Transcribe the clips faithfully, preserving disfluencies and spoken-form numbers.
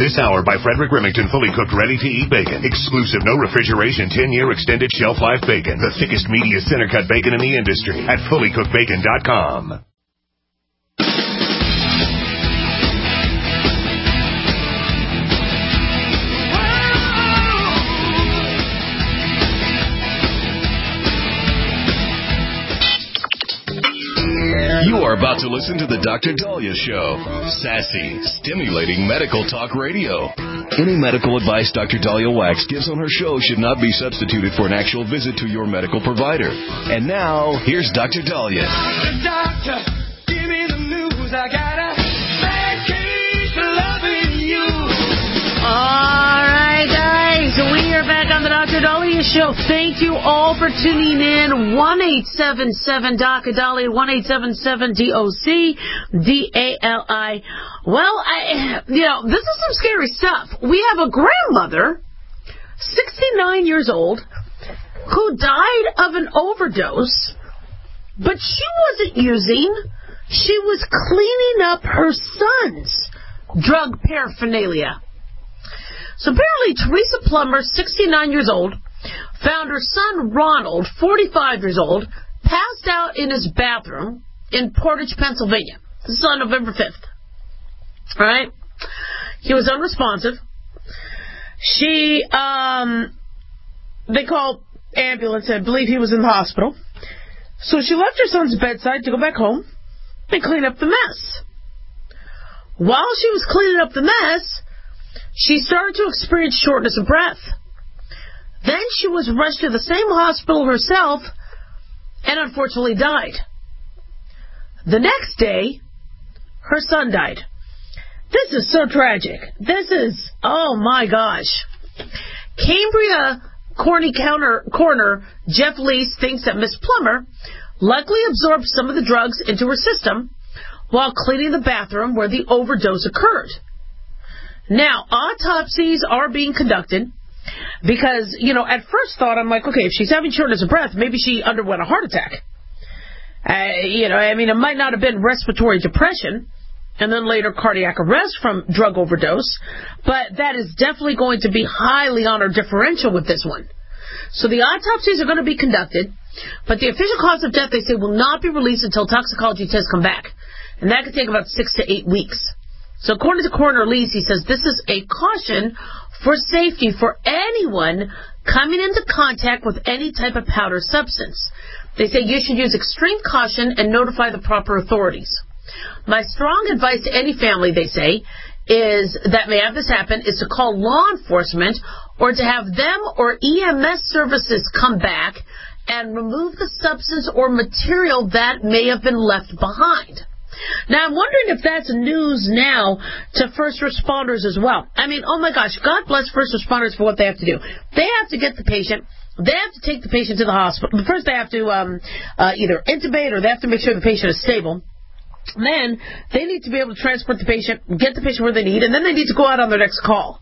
This hour by Frederick Remington, fully cooked, ready-to-eat bacon. Exclusive, no refrigeration, ten-year extended shelf life bacon. The thickest, meatiest, center-cut bacon in the industry at fully cooked bacon dot com. You are about to listen to the Doctor Dahlia Show. Sassy, stimulating medical talk radio. Any medical advice Doctor Dahlia Wax gives on her show should not be substituted for an actual visit to your medical provider. And now, here's Doctor Dahlia. Doctor, give me the news. I got a bad case of loving you. All right, guys. We are back on the Doctor Dahlia Show. Thank you all for tuning in. one eight seven seven D O C Dahlia, one eight seven seven D O C D A L I. Well, I, you know, this is some scary stuff. We have a grandmother, sixty-nine years old, who died of an overdose, but she wasn't using. She was cleaning up her son's drug paraphernalia. So apparently Teresa Plummer, sixty-nine years old, found her son Ronald, forty-five years old, passed out in his bathroom in Portage, Pennsylvania. This is on November fifth. All right? He was unresponsive. She, um, they called ambulance. I believe he was in the hospital. So she left her son's bedside to go back home and clean up the mess. While she was cleaning up the mess, she started to experience shortness of breath. Then she was rushed to the same hospital herself and unfortunately died. The next day, her son died. This is so tragic. This is, oh my gosh. Cambria County coroner Jeff Lease thinks that Miss Plummer likely absorbed some of the drugs into her system while cleaning the bathroom where the overdose occurred. Now, autopsies are being conducted because, you know, at first thought, I'm like, okay, if she's having shortness of breath, maybe she underwent a heart attack. Uh, you know, I mean, it might not have been respiratory depression and then later cardiac arrest from drug overdose, but that is definitely going to be highly on our differential with this one. So the autopsies are going to be conducted, but the official cause of death, they say, will not be released until toxicology tests come back. And that could take about six to eight weeks. So according to Coroner Lease, he says this is a caution for safety for anyone coming into contact with any type of powder substance. They say you should use extreme caution and notify the proper authorities. My strong advice to any family, they say, is that may have this happen, is to call law enforcement or to have them or E M S services come back and remove the substance or material that may have been left behind. Now, I'm wondering if that's news now to first responders as well. I mean, oh my gosh, God bless first responders for what they have to do. They have to get the patient, they have to take the patient to the hospital. First, they have to um, uh, either intubate or they have to make sure the patient is stable. Then, they need to be able to transport the patient, get the patient where they need, and then they need to go out on their next call.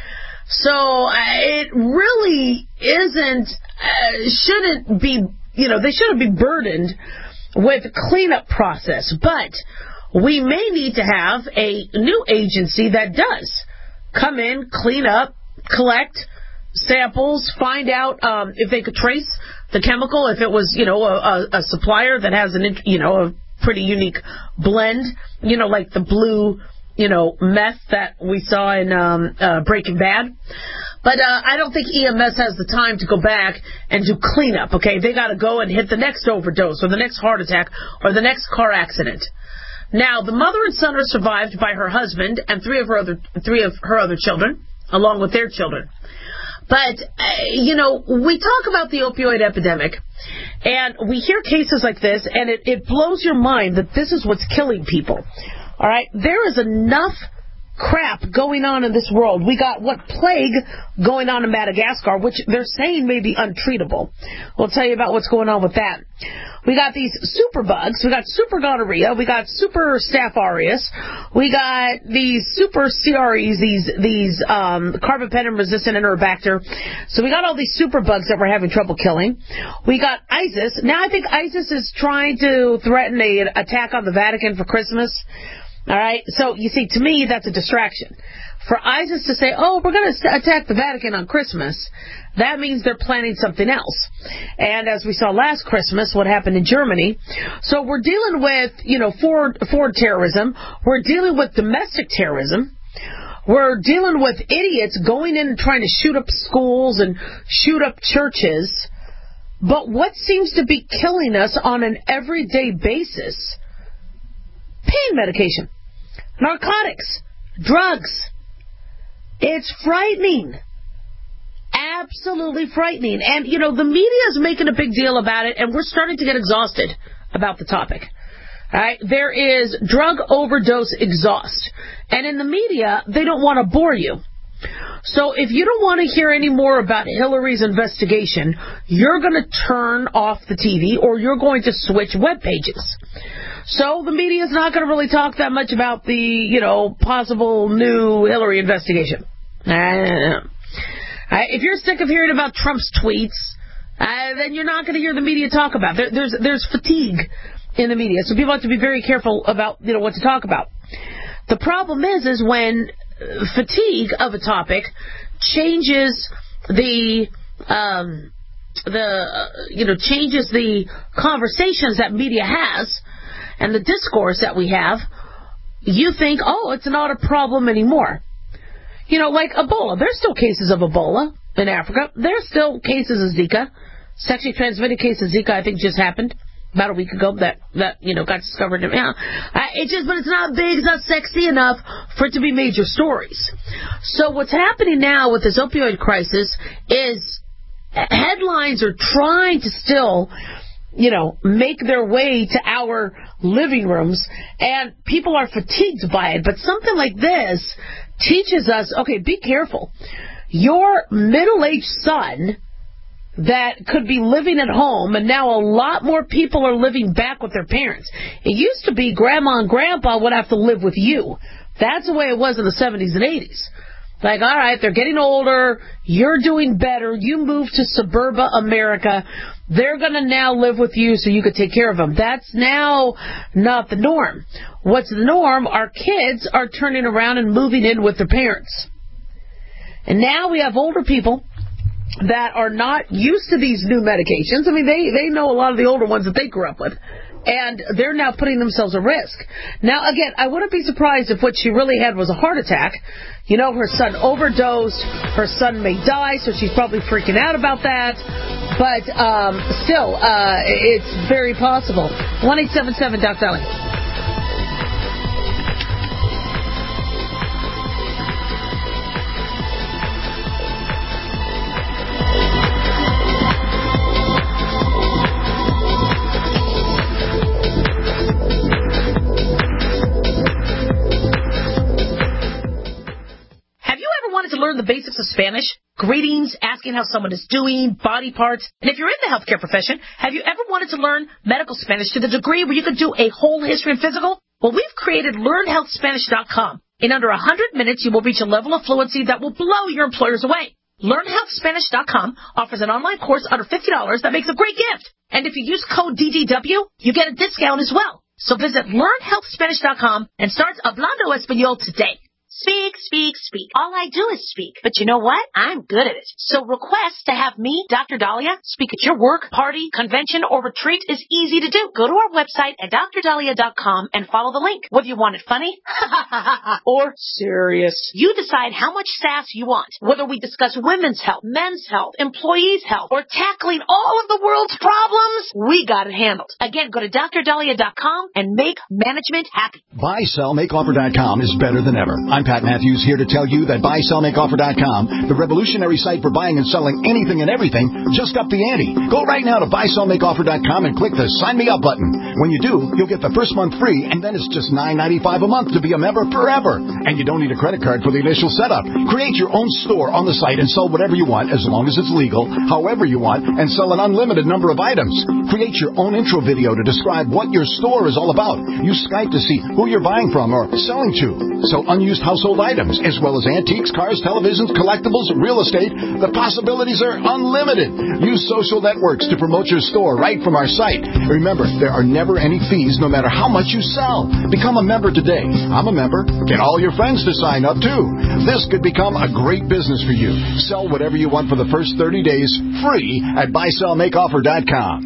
So, uh, it really isn't, uh, shouldn't be, you know, they shouldn't be burdened with cleanup process, but we may need to have a new agency that does come in, clean up, collect samples, find out um, if they could trace the chemical, if it was, you know, a, a supplier that has an, you know, a pretty unique blend, you know, like the blue, you know, meth that we saw in um, uh, Breaking Bad. But uh, I don't think E M S has the time to go back and do cleanup, okay? They got to go and hit the next overdose or the next heart attack or the next car accident. Now, the mother and son are survived by her husband and three of her other three of her other children, along with their children. But, uh, you know, we talk about the opioid epidemic, and we hear cases like this, and it, it blows your mind that this is what's killing people. All right? There is enough crap going on in this world. We got, what, plague going on in Madagascar, which they're saying may be untreatable. We'll tell you about what's going on with that. We got these super bugs. We got super gonorrhea. We got super staph aureus. We got these super C R Es, these these um, carbapenem-resistant Enterobacter. So we got all these super bugs that we're having trouble killing. We got ISIS. Now I think ISIS is trying to threaten an attack on the Vatican for Christmas. All right? So, you see, to me, that's a distraction. For ISIS to say, oh, we're going to attack the Vatican on Christmas, that means they're planning something else. And as we saw last Christmas, what happened in Germany. So we're dealing with, you know, Ford, Ford terrorism. We're dealing with domestic terrorism. We're dealing with idiots going in and trying to shoot up schools and shoot up churches. But what seems to be killing us on an everyday basis? Pain medication, narcotics, drugs. It's frightening. Absolutely frightening. And, you know, the media is making a big deal about it, and we're starting to get exhausted about the topic. All right? There is drug overdose exhaust. And in the media, they don't want to bore you. So if you don't want to hear any more about Hillary's investigation, you're going to turn off the T V or you're going to switch web pages. So the media is not going to really talk that much about the, you know, possible new Hillary investigation. Uh, if you're sick of hearing about Trump's tweets, uh, then you're not going to hear the media talk about it. There, there's there's fatigue in the media, so people have to be very careful about, you know, what to talk about. The problem is, is when fatigue of a topic changes the um, the uh, you know changes the conversations that media has and the discourse that we have. You think, oh, it's not a problem anymore. You know, like Ebola. There's still cases of Ebola in Africa. There's still cases of Zika. Sexually transmitted case of Zika, I think, just happened about a week ago. That that you know got discovered. Yeah, it just, but it's not big, it's not sexy enough for it to be major stories. So what's happening now with this opioid crisis is headlines are trying to still, you know, make their way to our living rooms, and people are fatigued by it. But something like this teaches us, okay, be careful. Your middle-aged son that could be living at home, and now a lot more people are living back with their parents. It used to be grandma and grandpa would have to live with you. That's the way it was in the seventies and eighties. Like, all right, they're getting older, you're doing better, you move to suburban America, they're going to now live with you so you could take care of them. That's now not the norm. What's the norm? Our kids are turning around and moving in with their parents. And now we have older people that are not used to these new medications. I mean, they, they know a lot of the older ones that they grew up with. And they're now putting themselves at risk. Now, again, I wouldn't be surprised if what she really had was a heart attack. You know, her son overdosed. Her son may die, so she's probably freaking out about that. But um, still, uh, it's very possible. one eight seven seven Doc Dolly. To learn the basics of Spanish, greetings, asking how someone is doing, body parts, and if you're in the healthcare profession, have you ever wanted to learn medical Spanish to the degree where you could do a whole history and physical? Well, we've created learn health spanish dot com. In under one hundred minutes, you will reach a level of fluency that will blow your employers away. learn health spanish dot com offers an online course under fifty dollars that makes a great gift. And if you use code D D W, you get a discount as well. So visit learn health spanish dot com and start Hablando Español today. Speak, speak, speak. All I do is speak. But you know what? I'm good at it. So request to have me, Doctor Dahlia, speak at your work, party, convention, or retreat is easy to do. Go to our website at dr dahlia dot com and follow the link. Whether you want it funny or serious, you decide how much sass you want. Whether we discuss women's health, men's health, employees' health, or tackling all of the world's problems, we got it handled. Again, go to dr dahlia dot com and make management happy. buy sell make offer dot com is better than ever. I'm Pat Matthews here to tell you that buy sell make offer dot com, the revolutionary site for buying and selling anything and everything, just upped the ante. Go right now to buy sell make offer dot com and click the Sign Me Up button. When you do, you'll get the first month free, and then it's just nine ninety-five a month to be a member forever. And you don't need a credit card for the initial setup. Create your own store on the site and sell whatever you want, as long as it's legal, however you want, and sell an unlimited number of items. Create your own intro video to describe what your store is all about. Use Skype to see who you're buying from or selling to. So unused house household items, as well as antiques, cars, televisions, collectibles, real estate. The possibilities are unlimited. Use social networks to promote your store right from our site. Remember, there are never any fees no matter how much you sell. Become a member today. I'm a member. Get all your friends to sign up, too. This could become a great business for you. Sell whatever you want for the first thirty days free at buy sell make offer dot com.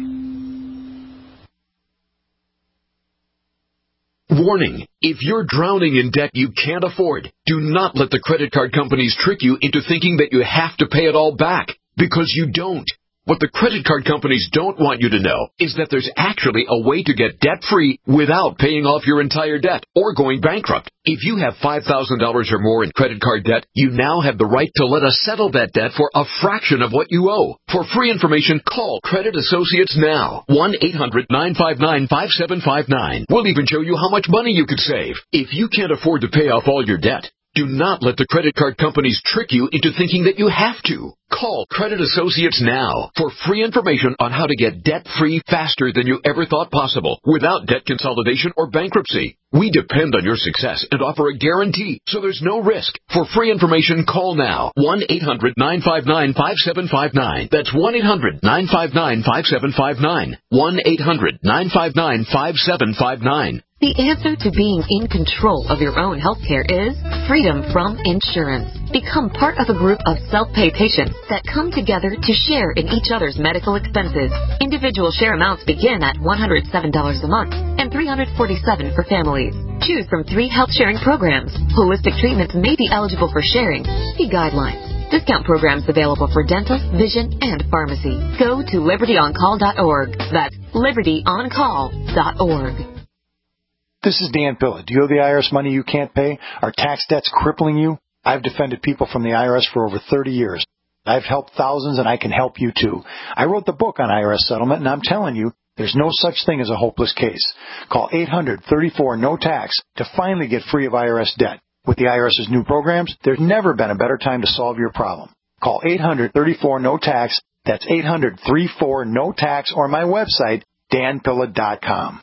Warning, if you're drowning in debt you can't afford, do not let the credit card companies trick you into thinking that you have to pay it all back, because you don't. What the credit card companies don't want you to know is that there's actually a way to get debt-free without paying off your entire debt or going bankrupt. If you have five thousand dollars or more in credit card debt, you now have the right to let us settle that debt for a fraction of what you owe. For free information, call Credit Associates now. one eight hundred nine five nine five seven five nine. We'll even show you how much money you could save. If you can't afford to pay off all your debt, do not let the credit card companies trick you into thinking that you have to. Call Credit Associates now for free information on how to get debt-free faster than you ever thought possible without debt consolidation or bankruptcy. We depend on your success and offer a guarantee, so there's no risk. For free information, call now. one eight hundred nine five nine five seven five nine. That's one eight hundred nine five nine five seven five nine. one eight hundred nine five nine five seven five nine. The answer to being in control of your own healthcare is freedom from insurance. Become part of a group of self-pay patients that come together to share in each other's medical expenses. Individual share amounts begin at one hundred seven dollars a month and three hundred forty-seven dollars for families. Choose from three health sharing programs. Holistic treatments may be eligible for sharing. See guidelines. Discount programs available for dental, vision, and pharmacy. Go to liberty on call dot org. That's liberty on call dot org. This is Dan Pilla. Do you owe the I R S money you can't pay? Are tax debts crippling you? I've defended people from the I R S for over thirty years. I've helped thousands, and I can help you, too. I wrote the book on I R S settlement, and I'm telling you, there's no such thing as a hopeless case. Call eight hundred thirty-four no tax to finally get free of I R S debt. With the I R S's new programs, there's never been a better time to solve your problem. Call eight hundred thirty-four no tax. That's eight hundred thirty-four no tax, or my website, dan pilla dot com.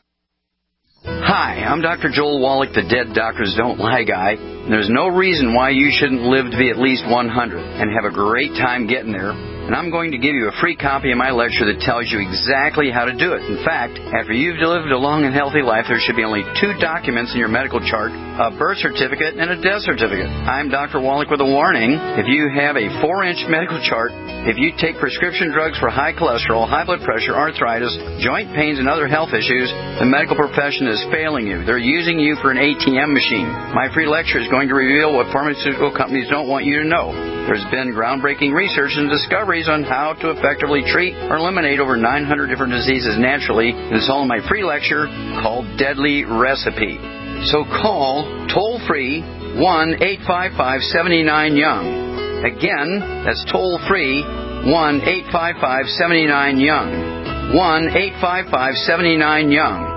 Hi, I'm Doctor Joel Wallach, the Dead Doctors Don't Lie guy. And there's no reason why you shouldn't live to be at least one hundred and have a great time getting there. And I'm going to give you a free copy of my lecture that tells you exactly how to do it. In fact, after you've lived a long and healthy life, there should be only two documents in your medical chart, a birth certificate and a death certificate. I'm Doctor Wallach with a warning. If you have a four-inch medical chart, if you take prescription drugs for high cholesterol, high blood pressure, arthritis, joint pains, and other health issues, the medical profession is failing you. They're using you for an A T M machine. My free lecture is going to reveal what pharmaceutical companies don't want you to know. There's been groundbreaking research and discoveries on how to effectively treat or eliminate over nine hundred different diseases naturally. And it's all in my free lecture called Deadly Recipe. So call toll-free one eight five five seven nine young. Again, that's toll-free one eight five five seven nine young. one eight five five seven nine young.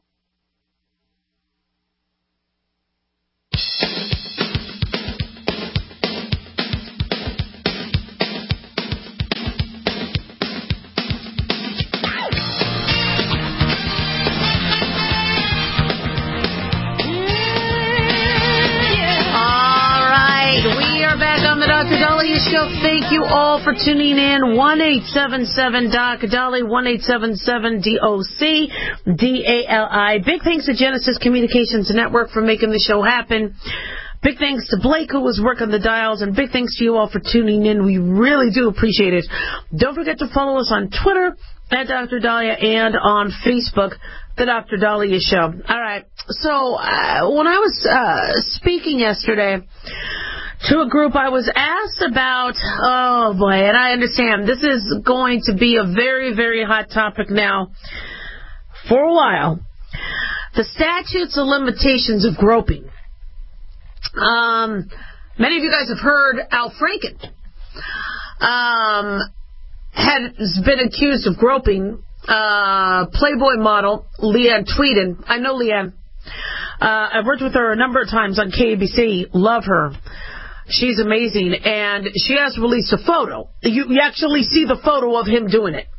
Show. Thank you all for tuning in. one eight seven seven D O C D A L I, one eight seven seven D O C D A L I. Big thanks to Genesis Communications Network for making the show happen. Big thanks to Blake, who was working the dials, and big thanks to you all for tuning in. We really do appreciate it. Don't forget to follow us on Twitter at Doctor Dahlia and on Facebook, The Doctor Dahlia Show. All right. So uh, when I was uh, speaking yesterday to a group, I was asked about, oh boy, and I understand this is going to be a very, very hot topic now for a while. The statutes of limitations of groping. Um, many of you guys have heard Al Franken um, has been accused of groping uh, Playboy model Leanne Tweeden. I know Leanne. Uh, I've worked with her a number of times on K B C. Love her. She's amazing, and she has released a photo. You, you actually see the photo of him doing it.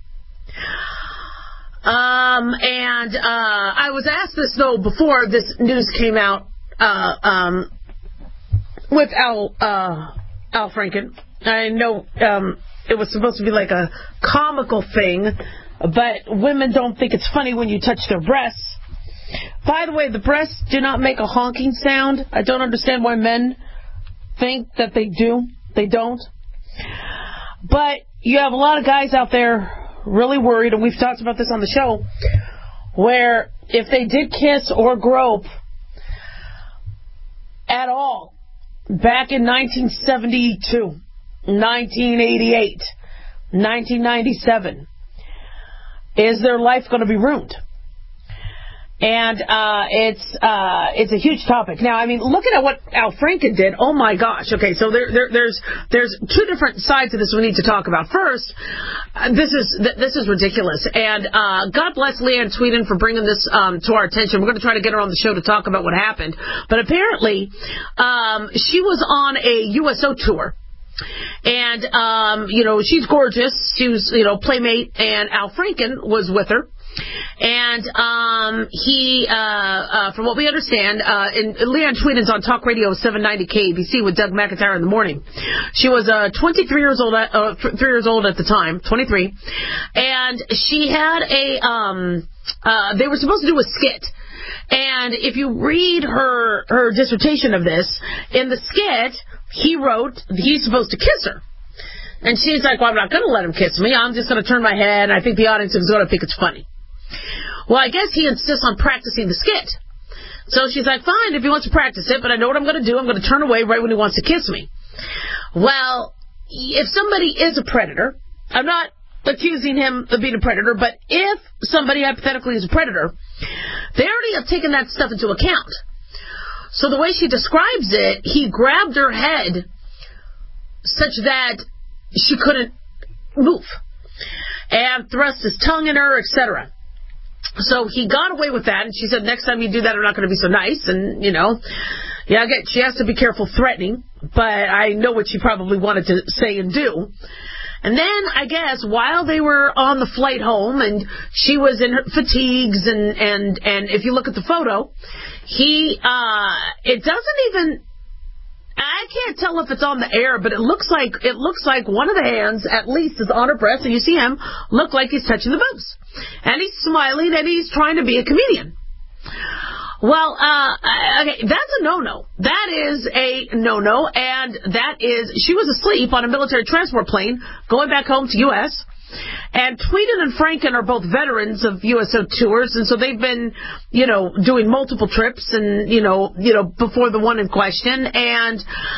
Um, and uh, I was asked this, though, before this news came out. Uh, um, with Al uh, Al Franken. I know um, it was supposed to be like a comical thing, but women don't think it's funny when you touch their breasts. By the way, the breasts do not make a honking sound. I don't understand why men think that they do. They don't. But you have a lot of guys out there really worried, and we've talked about this on the show, where if they did kiss or grope at all back in nineteen seventy-two, nineteen eighty-eight, nineteen ninety-seven, is their life going to be ruined? And uh, it's uh, it's a huge topic. Now, I mean, looking at what Al Franken did, oh my gosh. Okay, so there, there there's there's two different sides of this we need to talk about. First, uh, this is th- this is ridiculous, and uh, God bless Leanne Tweeden for bringing this um, to our attention. We're going to try to get her on the show to talk about what happened. But apparently, um, she was on a U S O tour. And, um, you know, she's gorgeous. She was, you know, Playmate, and Al Franken was with her. And um, he, uh, uh, from what we understand, uh, and Leanne Tweeden's on Talk Radio seven ninety K A B C with Doug McIntyre in the morning. She was uh, twenty-three years old, at, uh, three years old at the time, twenty-three, and she had a. Um, uh, they were supposed to do a skit. And if you read her her dissertation of this, in the skit, he wrote he's supposed to kiss her. And she's like, well, I'm not going to let him kiss me. I'm just going to turn my head, and I think the audience is going to think it's funny. Well, I guess he insists on practicing the skit. So she's like, fine, if he wants to practice it, but I know what I'm going to do. I'm going to turn away right when he wants to kiss me. Well, if somebody is a predator, I'm not accusing him of being a predator, but if somebody hypothetically is a predator, they already have taken that stuff into account. So the way she describes it, he grabbed her head such that she couldn't move and thrust his tongue in her, et cetera. So he got away with that, and she said, next time you do that, I'm not going to be so nice. And, you know, yeah, again, she has to be careful threatening, but I know what she probably wanted to say and do. And then, I guess, while they were on the flight home, and she was in her fatigues, and, and, and if you look at the photo, he, uh, it doesn't even, I can't tell if it's on the air, but it looks like, it looks like one of the hands, at least, is on her breast, and you see him look like he's touching the boobs. And he's smiling, and he's trying to be a comedian. Well, uh, okay, that's a no-no. That is a no-no, and that is, she was asleep on a military transport plane going back home to U S, and Tweeden and Franken are both veterans of U S O tours, and so they've been, you know, doing multiple trips, and, you know, you know, before the one in question, and,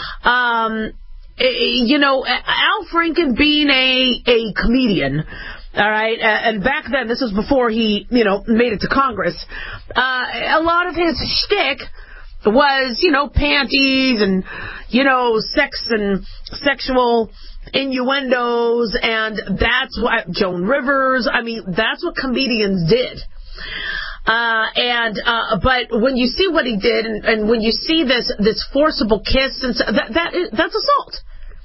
um, you know, Al Franken being a, a comedian, all right, and back then, this was before he, you know, made it to Congress, uh, a lot of his shtick was, you know, panties and, you know, sex and sexual innuendos, and that's what Joan Rivers, I mean, that's what comedians did. Uh, and, uh, but when you see what he did, and, and when you see this, this forcible kiss, and so, that, that is, that's assault.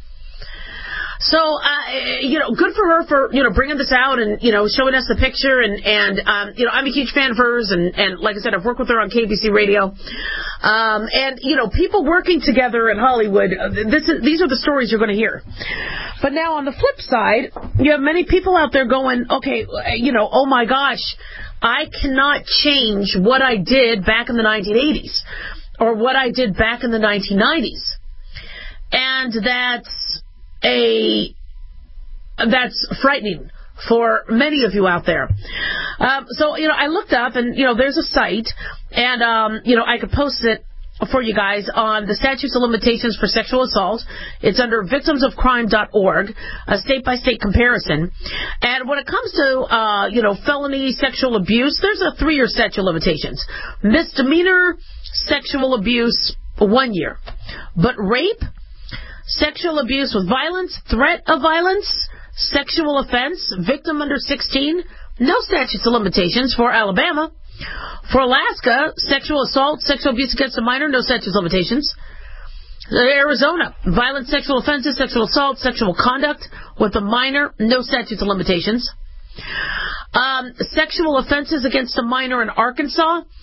So, uh, you know, good for her for, you know, bringing this out and, you know, showing us the picture. And, and um, you know, I'm a huge fan of hers. And, and like I said, I've worked with her on K B C Radio. Um, and, you know, people working together in Hollywood, this is, these are the stories you're going to hear. But now on the flip side, you have many people out there going, okay, you know, oh my gosh, I cannot change what I did back in the nineteen eighties or what I did back in the nineteen nineties. And that's a that's frightening for many of you out there. Um, so, you know, I looked up, and, you know, there's a site, and, um, you know, I could post it for you guys on the statutes of limitations for sexual assault. It's under victims of crime dot org, a state-by-state comparison. And when it comes to, uh, you know, felony sexual abuse, there's a three-year statute of limitations. Misdemeanor sexual abuse, one year. But rape, sexual abuse with violence, threat of violence, sexual offense, victim under sixteen, no statutes of limitations for Alabama. For Alaska, sexual assault, sexual abuse against a minor, no statutes of limitations. Arizona, violent sexual offenses, sexual assault, sexual conduct with a minor, no statutes of limitations. Um, sexual offenses against a minor in Arkansas,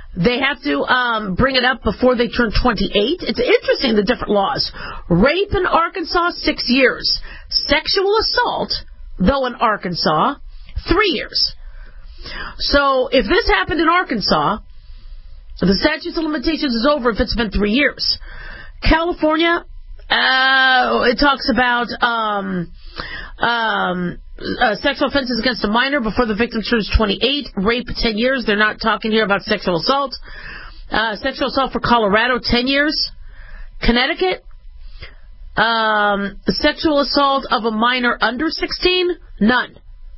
They have to um, bring it up before they turn twenty-eight. It's interesting, the different laws. Rape in Arkansas, six years. Sexual assault, though in Arkansas, three years. So if this happened in Arkansas, the statute of limitations is over if it's been three years. California, uh, it talks about um, um, uh, sexual offenses against a minor before the victim turns twenty-eight. Rape, ten years. They're not talking here about sexual assault. Uh, sexual assault for Colorado, ten years. Connecticut, um, sexual assault of a minor under sixteen, none.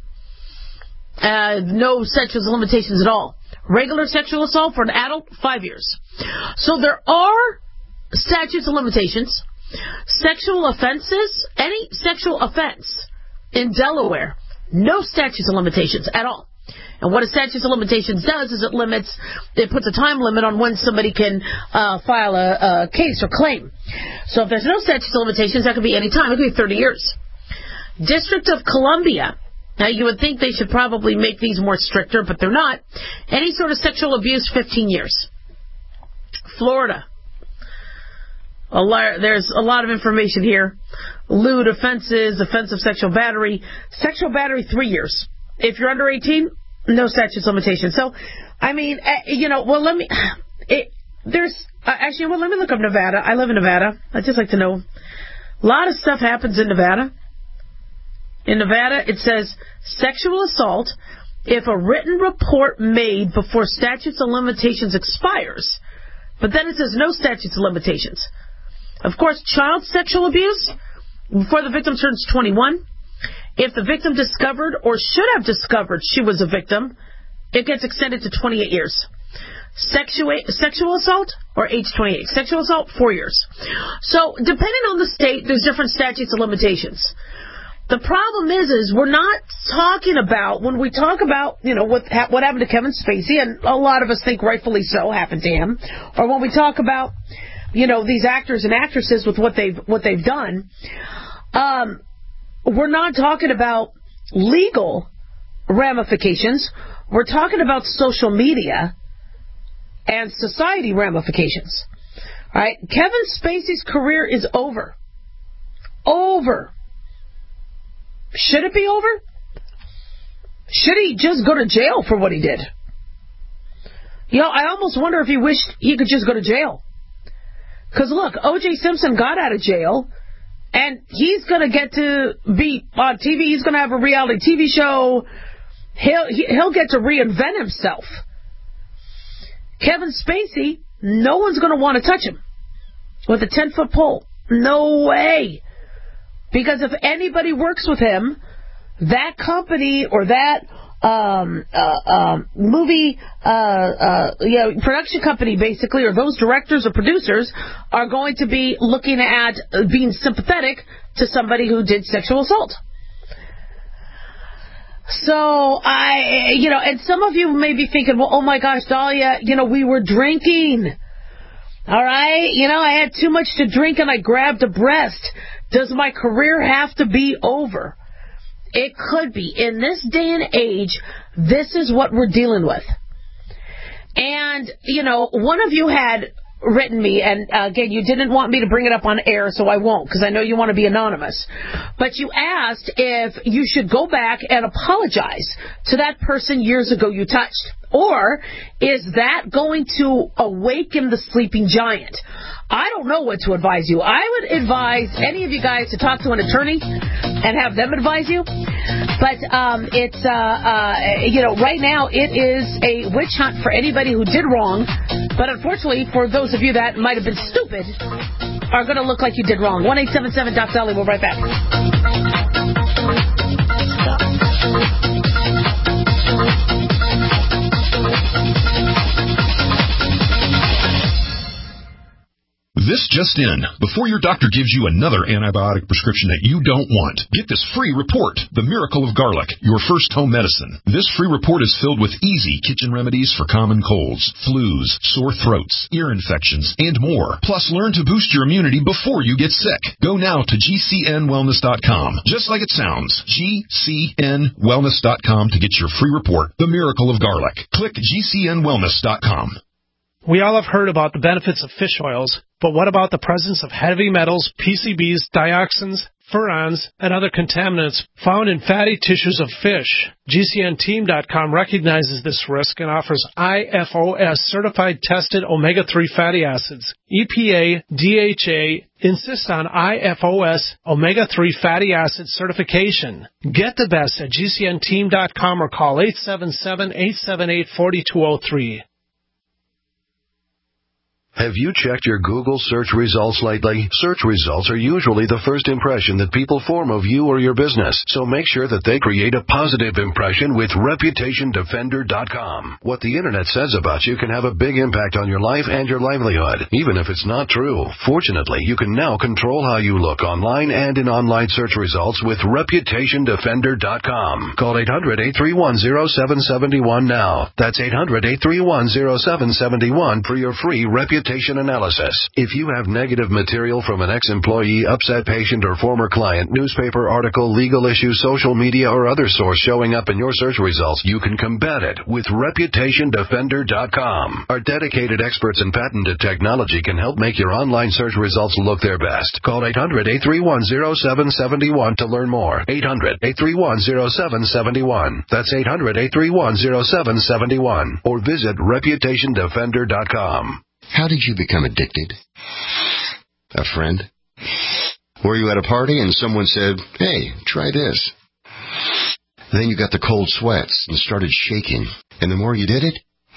Uh, no statute of limitations at all. Regular sexual assault for an adult, five years. So there are statutes of limitations. Sexual offenses, any sexual offense in Delaware, no statutes of limitations at all. And what a statute of limitations does is it limits, it puts a time limit on when somebody can uh, file a, a case or claim. So if there's no statute of limitations, that could be any time. It could be thirty years. District of Columbia. Now, you would think they should probably make these more stricter, but they're not. Any sort of sexual abuse, fifteen years. Florida. A lot, there's a lot of information here. Lewd offenses, offensive sexual battery. Sexual battery, three years. If you're under eighteen, no statute of limitations. So, I mean, you know, well, let me... It, there's... Actually, well, let me look up Nevada. I live in Nevada. I'd just like to know. A lot of stuff happens in Nevada. In Nevada, it says sexual assault if a written report made before statutes of limitations expires. But then it says no statutes of limitations. Of course, child sexual abuse before the victim turns twenty-one. If the victim discovered or should have discovered she was a victim, it gets extended to twenty-eight years. Sexual, sexual assault or age twenty-eight. Sexual assault, four years. So depending on the state, there's different statutes of limitations. The problem is, is we're not talking about, when we talk about, you know, what, what happened to Kevin Spacey, and a lot of us think rightfully so happened to him, or when we talk about, you know, these actors and actresses with what they've, what they've done, um, we're not talking about legal ramifications. We're talking about social media and society ramifications. All right? Kevin Spacey's career is over. Over. Should it be over? Should he just go to jail for what he did? You know, I almost wonder if he wished he could just go to jail. Because look, O J Simpson got out of jail, and he's going to get to be on T V. He's going to have a reality T V show. He'll, he'll get to reinvent himself. Kevin Spacey, no one's going to want to touch him with a ten-foot pole. No way. Because if anybody works with him, that company or that um, uh, um, movie uh, uh, you know, production company, basically, or those directors or producers are going to be looking at being sympathetic to somebody who did sexual assault. So, I, you know, and some of you may be thinking, well, oh my gosh, Dahlia, you know, we were drinking. All right? You know, I had too much to drink and I grabbed a breast. Does my career have to be over? It could be. In this day and age, this is what we're dealing with. And, you know, one of you had written me, and uh, again, you didn't want me to bring it up on air, so I won't, because I know you want to be anonymous. But you asked if you should go back and apologize to that person years ago you touched. Or is that going to awaken the sleeping giant? I don't know what to advise you. I would advise any of you guys to talk to an attorney and have them advise you. But um, it's, uh, uh, you know, right now it is a witch hunt for anybody who did wrong. But unfortunately, for those of you that might have been stupid, are going to look like you did wrong. one eight seven seven Doc Dolly. We'll be right back. This just in. Before your doctor gives you another antibiotic prescription that you don't want, get this free report, The Miracle of Garlic, your first home medicine. This free report is filled with easy kitchen remedies for common colds, flus, sore throats, ear infections, and more. Plus, learn to boost your immunity before you get sick. Go now to G C N wellness dot com. Just like it sounds, G C N wellness dot com to get your free report, The Miracle of Garlic. Click G C N wellness dot com. We all have heard about the benefits of fish oils, but what about the presence of heavy metals, P C Bs, dioxins, furans, and other contaminants found in fatty tissues of fish? G C N team dot com recognizes this risk and offers I F O S-certified tested omega three fatty acids. E P A, D H A insist on I F O S omega three fatty acid certification. Get the best at G C N team dot com or call eight seven seven, eight seven eight, four two zero three. Have you checked your Google search results lately? Search results are usually the first impression that people form of you or your business, so make sure that they create a positive impression with reputation defender dot com. What the Internet says about you can have a big impact on your life and your livelihood, even if it's not true. Fortunately, you can now control how you look online and in online search results with reputation defender dot com. Call eight hundred, eight three one, zero seven seven one now. That's eight hundred, eight three one, zero seven seven one for your free reputation analysis. If you have negative material from an ex-employee, upset patient, or former client, newspaper article, legal issue, social media, or other source showing up in your search results, you can combat it with reputation defender dot com. Our dedicated experts in patented technology can help make your online search results look their best. Call eight hundred, eight three one, zero seven seven one to learn more. eight hundred, eight three one, zero seven seven one. That's eight hundred, eight three one, zero seven seven one. Or visit reputation defender dot com. How did you become addicted? A friend? Were you at a party and someone said, hey, try this? Then you got the cold sweats and started shaking. And the more you did it,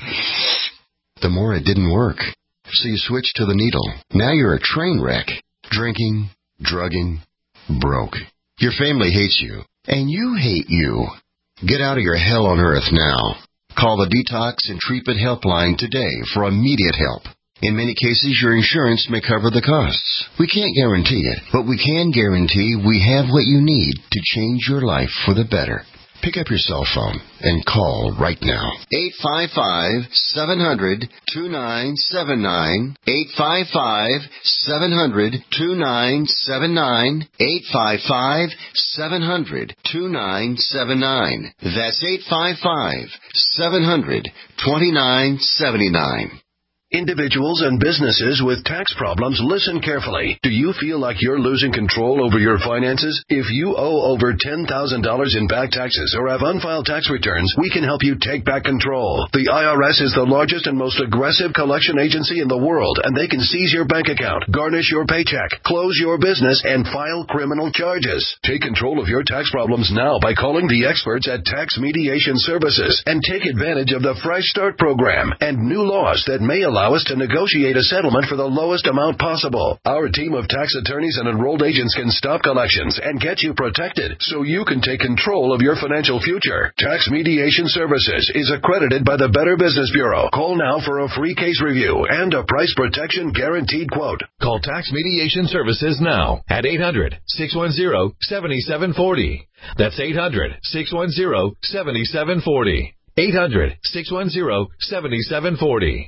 the more it didn't work. So you switched to the needle. Now you're a train wreck. Drinking, drugging, broke. Your family hates you. And you hate you. Get out of your hell on earth now. Call the Detox and Treatment Helpline today for immediate help. In many cases, your insurance may cover the costs. We can't guarantee it, but we can guarantee we have what you need to change your life for the better. Pick up your cell phone and call right now. eight five five, seven hundred, two nine seven nine. eight five five, seven hundred, two nine seven nine. eight five five, seven hundred, two nine seven nine. That's eight five five, seven hundred, two nine seven nine. Individuals and businesses with tax problems, listen carefully. Do you feel like you're losing control over your finances? If you owe over ten thousand dollars in back taxes or have unfiled tax returns, we can help you take back control. The I R S is the largest and most aggressive collection agency in the world, and they can seize your bank account, garnish your paycheck, close your business, and file criminal charges. Take control of your tax problems now by calling the experts at Tax Mediation Services and take advantage of the Fresh Start program and new laws that may allow us to negotiate a settlement for the lowest amount possible. Our team of tax attorneys and enrolled agents can stop collections and get you protected so you can take control of your financial future. Tax Mediation Services is accredited by the Better Business Bureau. Call now for a free case review and a price protection guaranteed quote. Call Tax Mediation Services now at eight hundred, six one zero, seven seven four zero. That's eight hundred, six one zero, seven seven four zero. eight hundred, six one zero, seven seven four zero.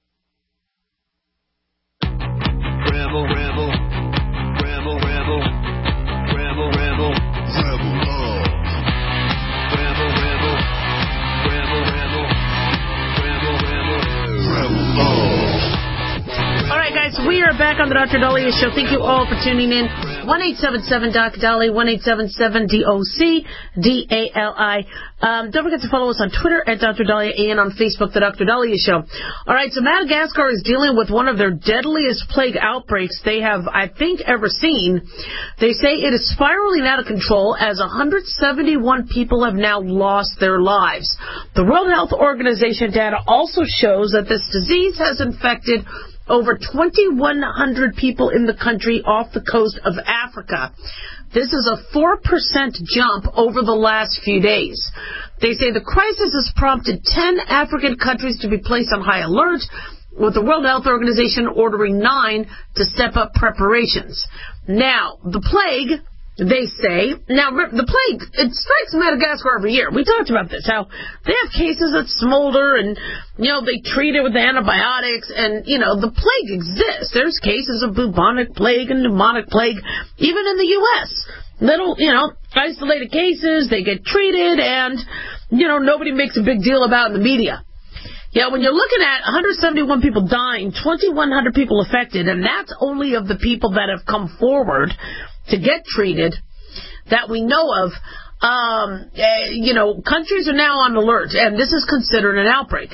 Rebel, rebel, rebel, rebel, rebel, rebel, rebel love. Rebel, rebel, rebel, rebel, rebel, rebel, rebel love. All right, guys, we are back on the Doctor Dahlia Show. Thank you all for tuning in. one eight seven seven Doc Dahlia, one eight seven seven D O C D A L I. Um, don't forget to follow us on Twitter at Doctor Dahlia and on Facebook, The Doctor Dahlia Show. All right, so Madagascar is dealing with one of their deadliest plague outbreaks they have, I think, ever seen. They say it is spiraling out of control as one hundred seventy-one people have now lost their lives. The World Health Organization data also shows that this disease has infected over twenty-one hundred people in the country off the coast of Africa. This is a four percent jump over the last few days. They say the crisis has prompted ten African countries to be placed on high alert, with the World Health Organization ordering nine to step up preparations. Now, the plague, they say, now the plague, it strikes Madagascar every year. We talked about this, how they have cases that smolder and, you know, they treat it with antibiotics and, you know, the plague exists. There's cases of bubonic plague and pneumonic plague, even in the U S Little, you know, isolated cases, they get treated and, you know, nobody makes a big deal about it in the media. Yeah, when you're looking at one hundred seventy-one people dying, twenty-one hundred people affected, and that's only of the people that have come forward to get treated that we know of. Um, uh, you know, countries are now on alert, and this is considered an outbreak.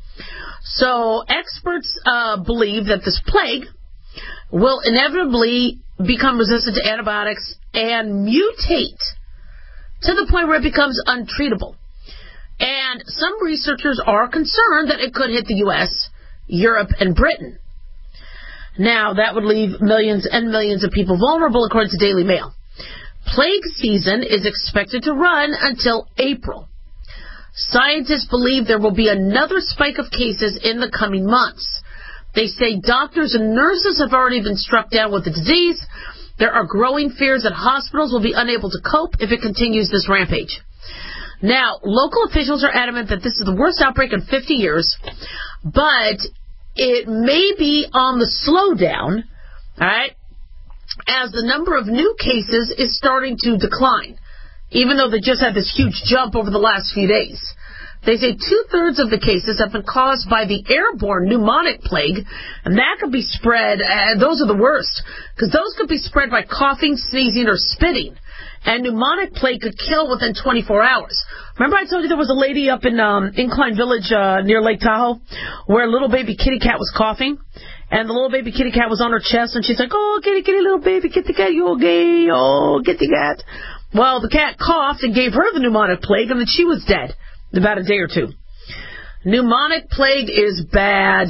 So experts uh, believe that this plague will inevitably become resistant to antibiotics and mutate to the point where it becomes untreatable. And some researchers are concerned that it could hit the U S, Europe, and Britain. Now, that would leave millions and millions of people vulnerable, according to Daily Mail. Plague season is expected to run until April. Scientists believe there will be another spike of cases in the coming months. They say doctors and nurses have already been struck down with the disease. There are growing fears that hospitals will be unable to cope if it continues this rampage. Now, local officials are adamant that this is the worst outbreak in fifty years, but it may be on the slowdown, all right, as the number of new cases is starting to decline, even though they just had this huge jump over the last few days. They say two-thirds of the cases have been caused by the airborne pneumonic plague, and that could be spread, uh, those are the worst, because those could be spread by coughing, sneezing, or spitting. And pneumonic plague could kill within twenty-four hours. Remember I told you there was a lady up in um, Incline Village uh, near Lake Tahoe where a little baby kitty cat was coughing? And the little baby kitty cat was on her chest, and she's like, oh, kitty, kitty, little baby kitty cat, you okay? Oh, kitty cat. Well, the cat coughed and gave her the pneumonic plague, and then she was dead in about a day or two. Pneumonic plague is bad.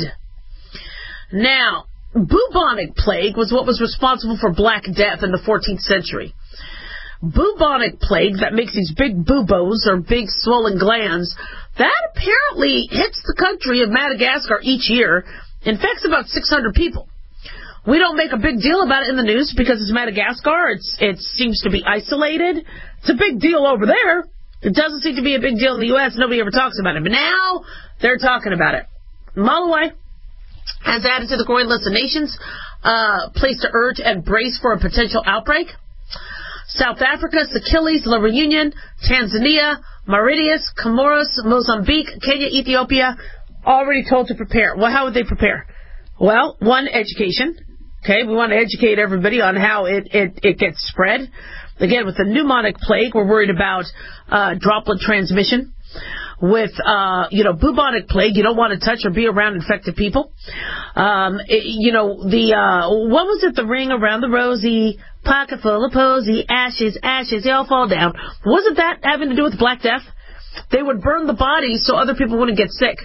Now, bubonic plague was what was responsible for Black Death in the fourteenth century. Bubonic plague, that makes these big buboes, or big swollen glands, that apparently hits the country of Madagascar each year, infects about six hundred people. We don't make a big deal about it in the news because it's Madagascar. It's, it seems to be isolated. It's a big deal over there. It doesn't seem to be a big deal in the U S Nobody ever talks about it. But now they're talking about it. Malawi has added to the growing list of nations uh, placed to urge and brace for a potential outbreak. South Africa, Seychelles, La Reunion, Tanzania, Mauritius, Comoros, Mozambique, Kenya, Ethiopia, already told to prepare. Well, how would they prepare? Well, one, education. Okay, we want to educate everybody on how it, it, it gets spread. Again, with the pneumonic plague, we're worried about uh, droplet transmission. With, uh, you know, bubonic plague, you don't want to touch or be around infected people. Um, it, you know, the, uh, what was it, the ring around the rosy, pocket full of posy, ashes, ashes, they all fall down. Wasn't that having to do with Black Death? They would burn the bodies so other people wouldn't get sick.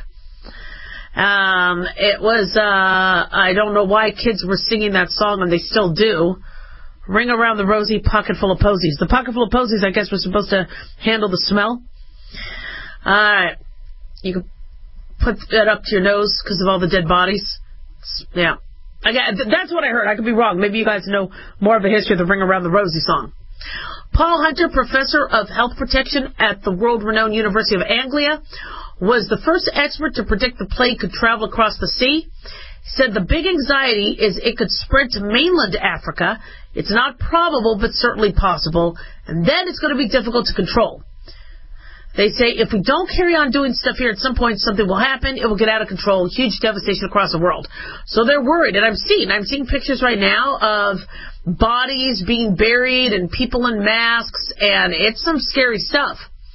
Um, it was, uh, I don't know why kids were singing that song, and they still do. Ring around the rosy, pocket full of posies. The pocket full of posies, I guess, was supposed to handle the smell. Alright. You can put that up to your nose because of all the dead bodies. Yeah. I got, that's what I heard. I could be wrong. Maybe you guys know more of the history of the Ring Around the Rosie song. Paul Hunter, professor of health protection at the world-renowned University of Anglia, was the first expert to predict the plague could travel across the sea. He said the big anxiety is it could spread to mainland Africa. It's not probable, but certainly possible. And then it's going to be difficult to control. They say if we don't carry on doing stuff here, at some point something will happen. It will get out of control. Huge devastation across the world. So they're worried. And I'm seeing, I'm seeing pictures right now of bodies being buried and people in masks. And it's some scary stuff.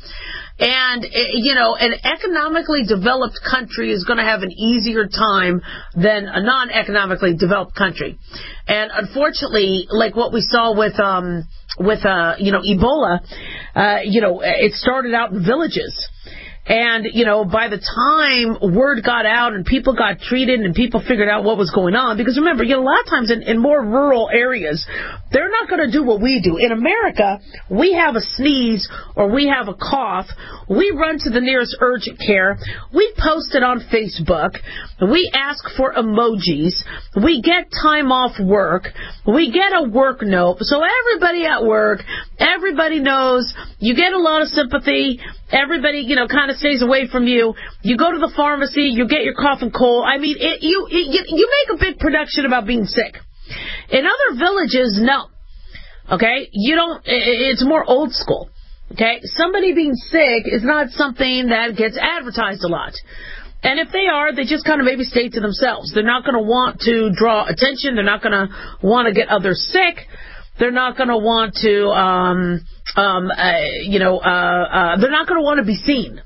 And, you know, an economically developed country is going to have an easier time than a non-economically developed country. And unfortunately, like what we saw with, um, with, uh, you know, Ebola, uh, you know, it started out in villages. And, you know, by the time word got out and people got treated and people figured out what was going on, because remember, you know, a lot of times in, in more rural areas, they're not going to do what we do. In America, we have a sneeze or we have a cough. We run to the nearest urgent care. We post it on Facebook. We ask for emojis. We get time off work. We get a work note. So everybody at work, everybody knows. You get a lot of sympathy. Everybody, you know, kind of stays away from you. You go to the pharmacy, you get your cough and cold. I mean, it, you, it, you make a big production about being sick. In other villages, no. Okay? You don't, it's more old school. Okay? Somebody being sick is not something that gets advertised a lot. And if they are, they just kind of maybe stay to themselves. They're not going to want to draw attention. They're not going to want to get others sick. They're not going to want to, um, um, uh, you know, uh, uh, they're not going to want to be seen.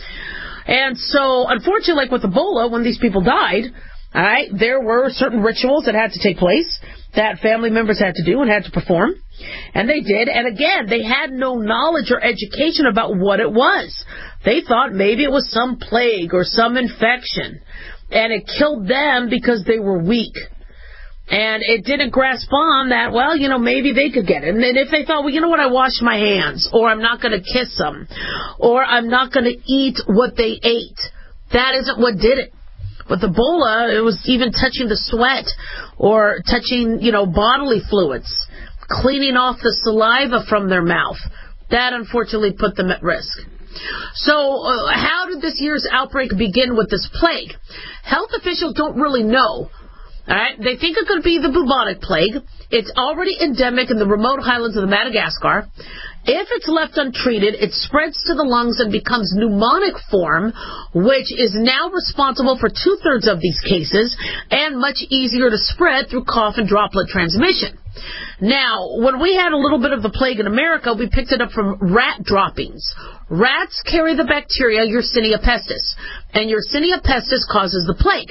And so, unfortunately, like with Ebola, when these people died, all right, there were certain rituals that had to take place that family members had to do and had to perform. And they did. And again, they had no knowledge or education about what it was. They thought maybe it was some plague or some infection. And it killed them because they were weak. And it didn't grasp on that, well, you know, maybe they could get it. And if they thought, well, you know what, I washed my hands, or I'm not going to kiss them, or I'm not going to eat what they ate, that isn't what did it. With Ebola, it was even touching the sweat or touching, you know, bodily fluids, cleaning off the saliva from their mouth. That, unfortunately, put them at risk. So uh, how did this year's outbreak begin with this plague? Health officials don't really know. All right, they think it could be the bubonic plague. It's already endemic in the remote highlands of Madagascar. If it's left untreated, it spreads to the lungs and becomes pneumonic form, which is now responsible for two-thirds of these cases and much easier to spread through cough and droplet transmission. Now, when we had a little bit of the plague in America, we picked it up from rat droppings. Rats carry the bacteria Yersinia pestis, and Yersinia pestis causes the plague.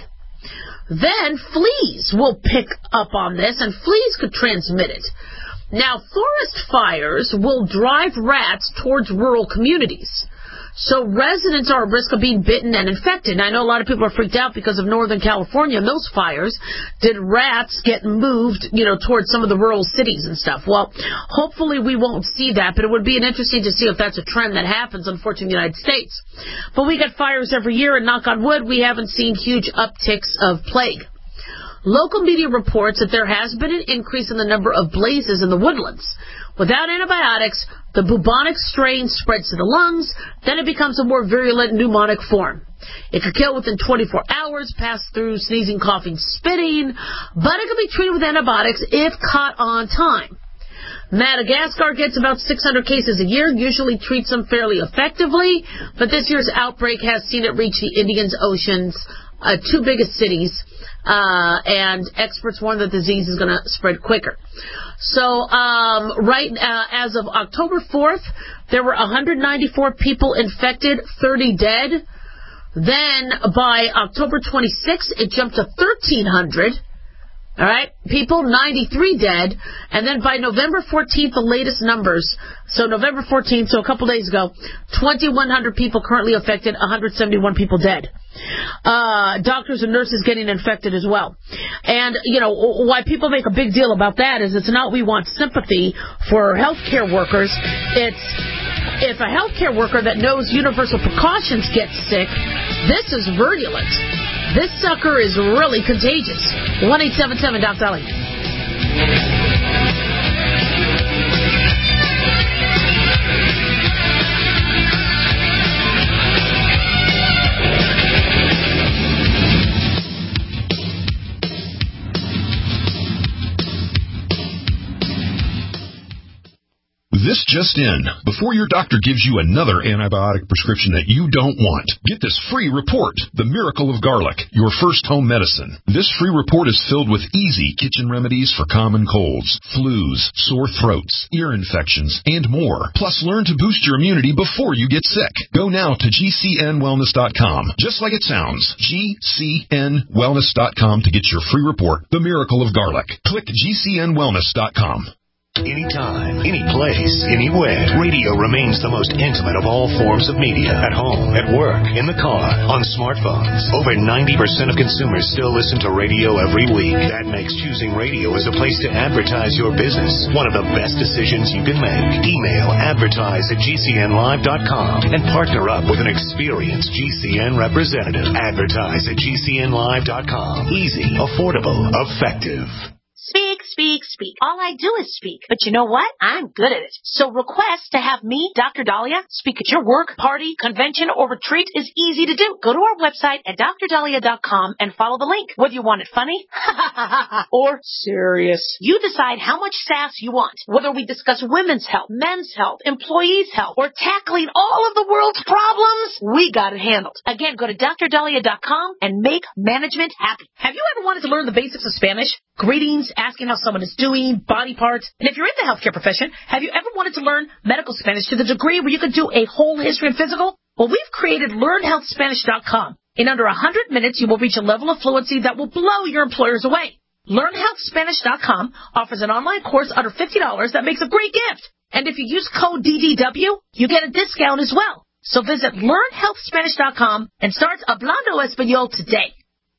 Then fleas will pick up on this, and fleas could transmit it. Now, forest fires will drive rats towards rural communities. So residents are at risk of being bitten and infected. And I know a lot of people are freaked out because of Northern California and those fires. Did rats get moved, you know, towards some of the rural cities and stuff? Well, hopefully we won't see that, but it would be interesting to see if that's a trend that happens, unfortunately, in the United States. But we get fires every year, and knock on wood, we haven't seen huge upticks of plague. Local media reports that there has been an increase in the number of blazes in the woodlands. Without antibiotics, the bubonic strain spreads to the lungs, then it becomes a more virulent pneumonic form. It could kill within twenty-four hours, pass through sneezing, coughing, spitting, but it can be treated with antibiotics if caught on time. Madagascar gets about six hundred cases a year, usually treats them fairly effectively, but this year's outbreak has seen it reach the Indian Ocean's uh, two biggest cities, uh, and experts warn the disease is going to spread quicker. So, um, right, uh, as of October fourth, there were one hundred ninety-four people infected, thirty dead. Then, by October twenty-sixth, it jumped to thirteen hundred. All right, people, ninety-three dead. And then by November fourteenth, the latest numbers, so November fourteenth, so a couple days ago, twenty-one hundred people currently affected, one hundred seventy-one people dead. Uh, doctors and nurses getting infected as well. And, you know, why people make a big deal about that is it's not we want sympathy for healthcare workers. It's if a healthcare worker that knows universal precautions gets sick, this is virulent. This sucker is really contagious. one eight seven seven Doc Dolly. This just in. Before your doctor gives you another antibiotic prescription that you don't want, get this free report, The Miracle of Garlic, your first home medicine. This free report is filled with easy kitchen remedies for common colds, flus, sore throats, ear infections, and more. Plus, learn to boost your immunity before you get sick. Go now to G C N wellness dot com. Just like it sounds, G C N wellness dot com to get your free report, The Miracle of Garlic. Click G C N wellness dot com. Anytime, any place, anywhere, radio remains the most intimate of all forms of media. At home, at work, in the car, on smartphones. Over ninety percent of consumers still listen to radio every week. That makes choosing radio as a place to advertise your business one of the best decisions you can make. Email advertise at G C N live dot com and partner up with an experienced G C N representative. Advertise at G C N live dot com. Easy, affordable, effective. Speak, speak, speak. speak. All I do is speak. But you know what? I'm good at it. So request to have me, Doctor Dahlia, speak at your work, party, convention, or retreat is easy to do. Go to our website at d r dahlia dot com and follow the link. Whether you want it funny or serious, you decide how much sass you want. Whether we discuss women's health, men's health, employees' health, or tackling all of the world's problems, we got it handled. Again, go to d r dahlia dot com and make management happy. Have you ever wanted to learn the basics of Spanish? Greetings, asking how someone is doing, body parts. And if you're in the healthcare profession, have you ever wanted to learn medical Spanish to the degree where you could do a whole history and physical? Well, we've created learn health spanish dot com. In under one hundred minutes, you will reach a level of fluency that will blow your employers away. learn health spanish dot com offers an online course under fifty dollars that makes a great gift. And if you use code D D W, you get a discount as well. So visit learn health spanish dot com and start Hablando Español today.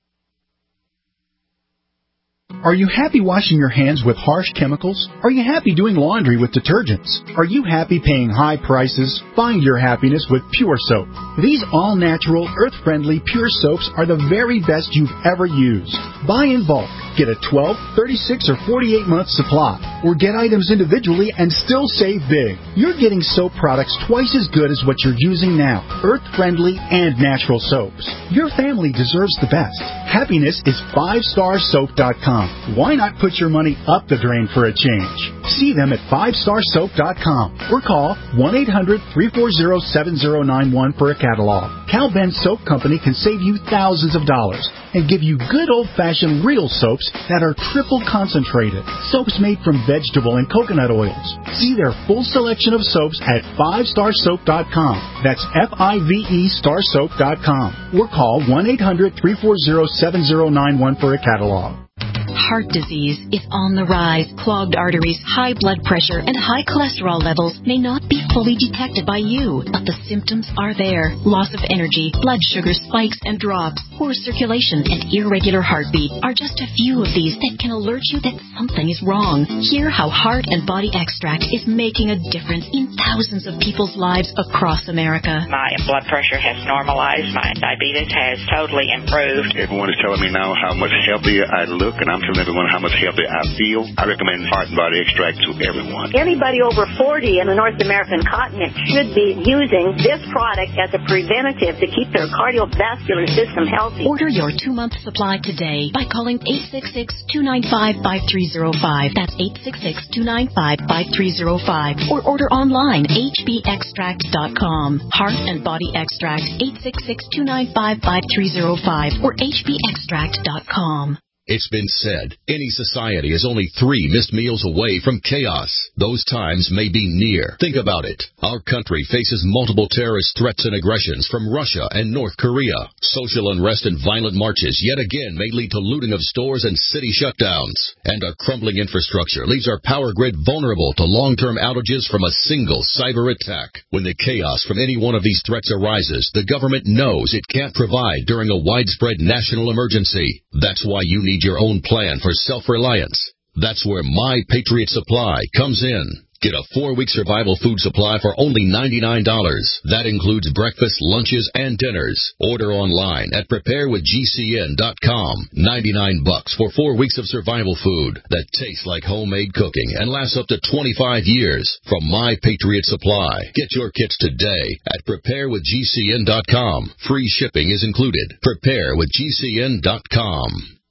Are you happy washing your hands with harsh chemicals? Are you happy doing laundry with detergents? Are you happy paying high prices? Find your happiness with Pure Soap. These all-natural, earth-friendly Pure Soaps are the very best you've ever used. Buy in bulk. Get a twelve, thirty-six, or forty-eight month supply. Or get items individually and still save big. You're getting soap products twice as good as what you're using now. Earth-friendly and natural soaps. Your family deserves the best. Happiness is five star soap dot com. Why not put your money up the drain for a change? See them at five star soap dot com or call one eight hundred, three four zero, seven zero nine one for a catalog. Cal Ben Soap Company can save you thousands of dollars and give you good old-fashioned real soaps that are triple concentrated. Soaps made from vegetable and coconut oils. See their full selection of soaps at five star soap dot com. That's F I V E star soap dot com. Or call one eight hundred, three four zero, seven zero nine one for a catalog. Heart disease is on the rise. Clogged arteries, high blood pressure, and high cholesterol levels may not be fully detected by you, but the symptoms are there. Loss of energy, blood sugar spikes and drops, poor circulation, and irregular heartbeat are just a few of these that can alert you that something is wrong. Hear how Heart and Body Extract is making a difference in thousands of people's lives across America. My blood pressure has normalized. My diabetes has totally improved. Everyone is telling me now how much healthier I look, and I'm telling everyone how much healthier I feel. I recommend Heart and Body Extract to everyone. Anybody over forty in the North American continent should be using this product as a preventative to keep their cardiovascular system healthy. Order your two-month supply today by calling eight six six, two nine five, five three zero five. That's eight six six, two nine five, five three zero five. Or order online, H B extract dot com. Heart and Body Extract, eight six six, two nine five, five three zero five or H B extract dot com. It's been said, any society is only three missed meals away from chaos. Those times may be near. Think about it. Our country faces multiple terrorist threats and aggressions from Russia and North Korea. Social unrest and violent marches yet again may lead to looting of stores and city shutdowns. And our crumbling infrastructure leaves our power grid vulnerable to long-term outages from a single cyber attack. When the chaos from any one of these threats arises, the government knows it can't provide during a widespread national emergency. That's why you need your own plan for self-reliance. That's where My Patriot Supply comes in. Get a four-week survival food supply for only ninety-nine dollars. That includes breakfast, lunches, and dinners. Order online at prepare with G C N dot com. ninety-nine bucks for four weeks of survival food that tastes like homemade cooking and lasts up to twenty-five years from My Patriot Supply. Get your kits today at prepare with G C N dot com. Free shipping is included. prepare with G C N dot com.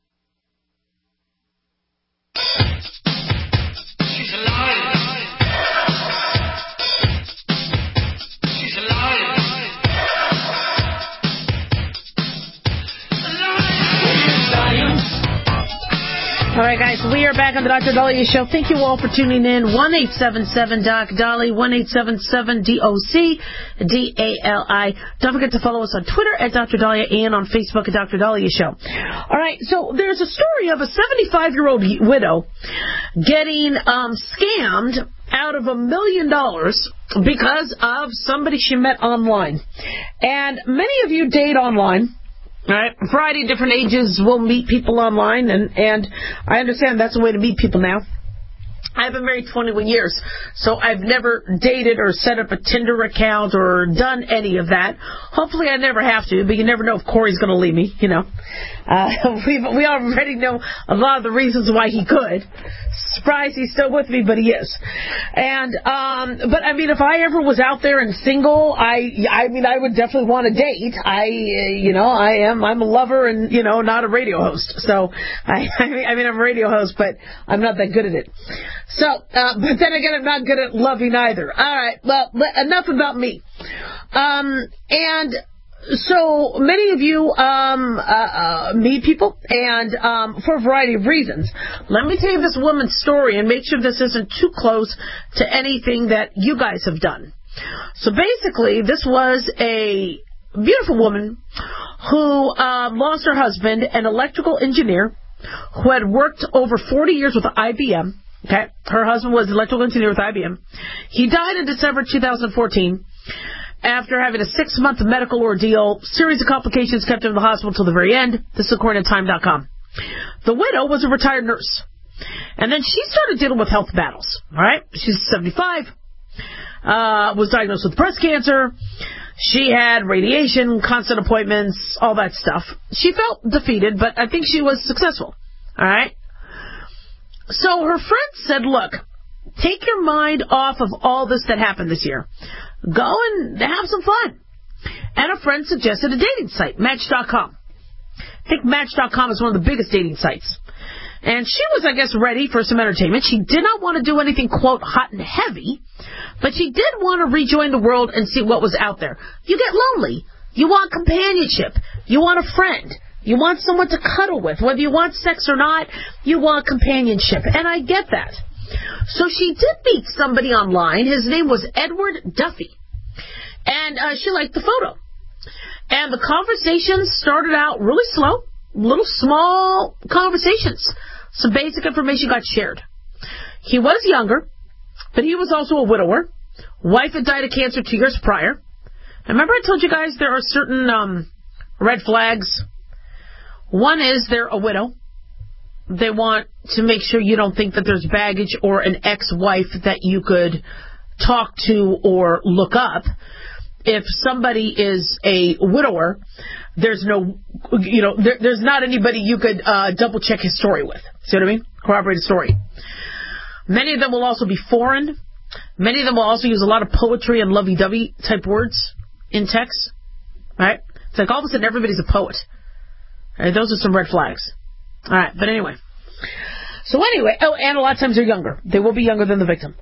She's alive. She's alive. All right, guys, we are back on the Doctor Dahlia Show. Thank you all for tuning in. one eight seven seven doc Dolly, one eight seven seven D O C D A L I. Don't forget to follow us on Twitter at Doctor Dahlia and on Facebook at Doctor Dahlia Show. All right, so there's a story of a seventy-five-year-old widow getting um, scammed out of a million dollars because of somebody she met online. And many of you date online. All right, a variety of different ages will meet people online, and, and I understand that's a way to meet people now. I've been married twenty-one years, so I've never dated or set up a Tinder account or done any of that. Hopefully I never have to, but you never know if Corey's going to leave me, you know. Uh, we we already know a lot of the reasons why he could. Surprised he's still with me, but he is. And, um, but I mean, if I ever was out there and single, I, I mean, I would definitely want to date. I, uh, you know, I am, I'm a lover and, you know, not a radio host. So, I, I mean, I mean, I'm a radio host, but I'm not that good at it. So, uh, but then again, I'm not good at loving either. All right, well, enough about me. Um, and so many of you um, uh, uh, meet people, and um, for a variety of reasons. Let me tell you this woman's story and make sure this isn't too close to anything that you guys have done. So basically, this was a beautiful woman who uh, lost her husband, an electrical engineer who had worked over forty years with I B M. Okay, her husband was an electrical engineer with I B M. He died in December two thousand fourteen. After having a six-month medical ordeal, series of complications kept him in the hospital until the very end. This is according to time dot com. The widow was a retired nurse. And then she started dealing with health battles. All right? She's seventy-five, uh, was diagnosed with breast cancer. She had radiation, constant appointments, all that stuff. She felt defeated, but I think she was successful. All right? So her friend said, look, take your mind off of all this that happened this year. Go and have some fun. And a friend suggested a dating site, Match dot com. I think Match dot com is one of the biggest dating sites. And she was, I guess, ready for some entertainment. She did not want to do anything, quote, hot and heavy, but she did want to rejoin the world and see what was out there. You get lonely. You want companionship. You want a friend. You want someone to cuddle with. Whether you want sex or not, you want companionship. And I get that. So she did meet somebody online. His name was Edward Duffy. And uh, she liked the photo. And the conversation started out really slow, little small conversations. Some basic information got shared. He was younger, but he was also a widower. Wife had died of cancer two years prior. And remember I told you guys there are certain um, red flags. One is they're a widow. They want to make sure you don't think that there's baggage or an ex-wife that you could talk to or look up. If somebody is a widower, there's no, you know, there, there's not anybody you could uh, double-check his story with. See what I mean? Corroborate his story. Many of them will also be foreign. Many of them will also use a lot of poetry and lovey-dovey type words in text. Right? It's like all of a sudden everybody's a poet. Right? Those are some red flags. All right, but anyway. So anyway, oh, and a lot of times they're younger. They will be younger than the victim.